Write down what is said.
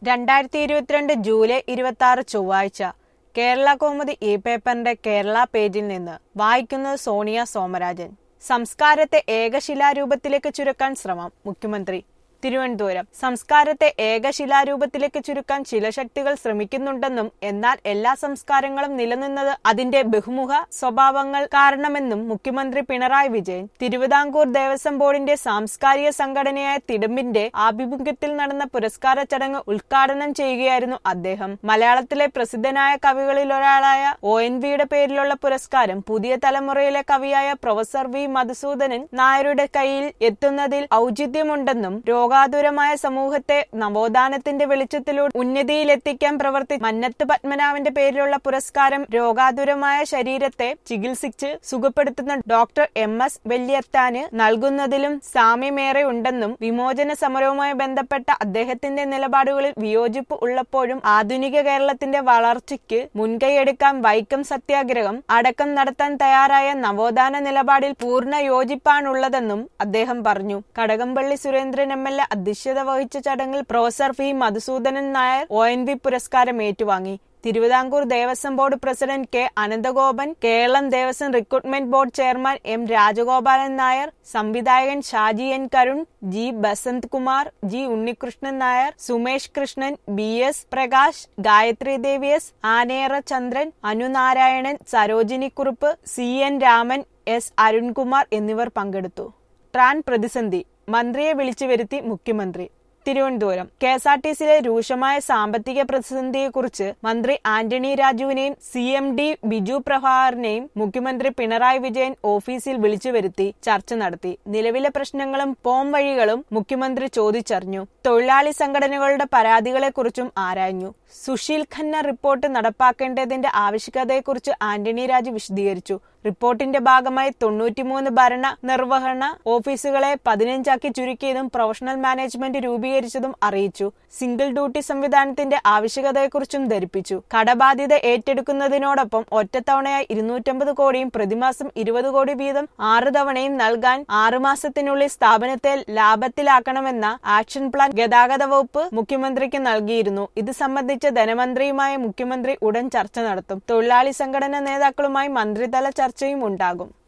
2022 July 26 ചൊവ്വാഴ്ച കേരള കൗമുദി പേപ്പറിന്റെ കേരള പേജിൽ നിന്ന് വായിക്കുന്നത് സോണിയ സോമരാജൻ. സംസ്കാരത്തെ ഏകശിലാരൂപത്തിലേക്ക് ചുരുക്കാൻ ശ്രമം മുഖ്യമന്ത്രി തിരുവനന്തപുരം. സംസ്കാരത്തെ ഏകശിലാരൂപത്തിലേക്ക് ചുരുക്കാൻ ചില ശക്തികൾ ശ്രമിക്കുന്നുണ്ടെന്നും എന്നാൽ എല്ലാ സംസ്കാരങ്ങളും നിലനിന്നത് അതിന്റെ ബഹുമുഖ സ്വഭാവങ്ങൾ കാരണമെന്നും മുഖ്യമന്ത്രി പിണറായി വിജയൻ തിരുവിതാംകൂർ ദേവസ്വം ബോർഡിന്റെ സാംസ്കാരിക സംഘടനയായ തിടമ്പിന്റെ ആഭിമുഖ്യത്തിൽ നടന്ന പുരസ്കാര ചടങ്ങ് ഉദ്ഘാടനം ചെയ്യുകയായിരുന്നു അദ്ദേഹം. മലയാളത്തിലെ പ്രസിദ്ധനായ കവികളിലൊരാളായ ONVയുടെ പേരിലുള്ള പുരസ്കാരം പുതിയ തലമുറയിലെ കവിയായ പ്രൊഫസർ വി മധുസൂദനൻ നായരുടെ കയ്യിൽ എത്തുന്നതിൽ ഔചിത്യമുണ്ടെന്നും രോഗാതുരമായ സമൂഹത്തെ നവോത്ഥാനത്തിന്റെ വെളിച്ചത്തിലൂടെ ഉന്നതിയിലെത്തിക്കാൻ പ്രവർത്തി മന്നത്ത് പത്മനാഭന്റെ പേരിലുള്ള പുരസ്കാരം രോഗാതുരമായ ശരീരത്തെ ചികിത്സിച്ച് സുഖപ്പെടുത്തുന്ന ഡോക്ടർ MS വല്യത്താന് നൽകുന്നതിലും സാമ്യമേറെ ഉണ്ടെന്നും വിമോചന സമരവുമായി ബന്ധപ്പെട്ട അദ്ദേഹത്തിന്റെ നിലപാടുകളിൽ വിയോജിപ്പ് ഉള്ളപ്പോഴും ആധുനിക കേരളത്തിന്റെ വളർച്ചയ്ക്ക് മുൻകൈയെടുക്കാൻ വൈക്കം സത്യാഗ്രഹം അടക്കം നടത്താൻ തയ്യാറായ നവോത്ഥാന നിലപാടിൽ പൂർണ്ണ യോജിപ്പാണുള്ളതെന്നും അദ്ദേഹം പറഞ്ഞു. കടകംപള്ളി സുരേന്ദ്രൻ MLA അധ്യക്ഷത വഹിച്ച ചടങ്ങിൽ professor V Madhusoodanan Nair ONV പുരസ്കാരം ഏറ്റുവാങ്ങി. Thiruvithamkoor Devaswom board president K Ananthagopan, Keralam Devaswom recruitment board chairman M Rajagopalan Nair, സംവിധായകൻ Shaji N Karun, G Basant Kumar, G Unnikrishnan Nair, Sumesh Krishnan, BS Prakash, Gayathri ദേവി S, ആനേറ ചന്ദ്രൻ, അനുനാരായണൻ, സരോജിനി കുറുപ്പ്, CN രാമൻ, S അരുൺകുമാർ എന്നിവർ പങ്കെടുത്തു. ട്രാൻ പ്രതിസന്ധി മന്ത്രിയെ വിളിച്ചു വരുത്തി മുഖ്യമന്ത്രി തിരുവനന്തപുരം. KSRTCയിലെ രൂക്ഷമായ സാമ്പത്തിക പ്രതിസന്ധിയെക്കുറിച്ച് മന്ത്രി ആന്റണി രാജുവിനെയും CMD ബിജു പ്രഭാകറിനെയും മുഖ്യമന്ത്രി പിണറായി വിജയൻ ഓഫീസിൽ വിളിച്ചു വരുത്തി ചർച്ച നടത്തി. നിലവിലെ പ്രശ്നങ്ങളും പോം വഴികളും മുഖ്യമന്ത്രി ചോദിച്ചറിഞ്ഞു. തൊഴിലാളി സംഘടനകളുടെ പരാതികളെക്കുറിച്ചും ആരാഞ്ഞു. സുശീൽ ഖന്ന റിപ്പോർട്ട് നടപ്പാക്കേണ്ടതിന്റെ ആവശ്യകതയെക്കുറിച്ച് ആന്റണി രാജു വിശദീകരിച്ചു. റിപ്പോർട്ടിന്റെ ഭാഗമായി 93 ഭരണ നിർവഹണ ഓഫീസുകളെ 15 ചുരുക്കിയതും പ്രൊഫഷണൽ മാനേജ്മെന്റ് രൂപീകരിച്ചതും അറിയിച്ചു. സിംഗിൾ ഡ്യൂട്ടി സംവിധാനത്തിന്റെ ആവശ്യകതയെക്കുറിച്ചും ധരിപ്പിച്ചു. കടബാധ്യത ഏറ്റെടുക്കുന്നതിനോടൊപ്പം ഒറ്റത്തവണയായി 250 കോടിയും പ്രതിമാസം 20 കോടി വീതം 6 തവണയും നൽകാൻ 6 മാസത്തിനുള്ളിൽ സ്ഥാപനത്തെ ലാഭത്തിലാക്കണമെന്ന ആക്ഷൻ പ്ലാൻ ഗതാഗത വകുപ്പ് മുഖ്യമന്ത്രിക്ക് നൽകിയിരുന്നു. ഇത് സംബന്ധിച്ച് ധനമന്ത്രിയുമായി മുഖ്യമന്ത്രി ഉടൻ ചർച്ച നടത്തും. തൊഴിലാളി സംഘടനാ നേതാക്കളുമായി മന്ത്രിതല ചർച്ചയും ഉണ്ടാകും.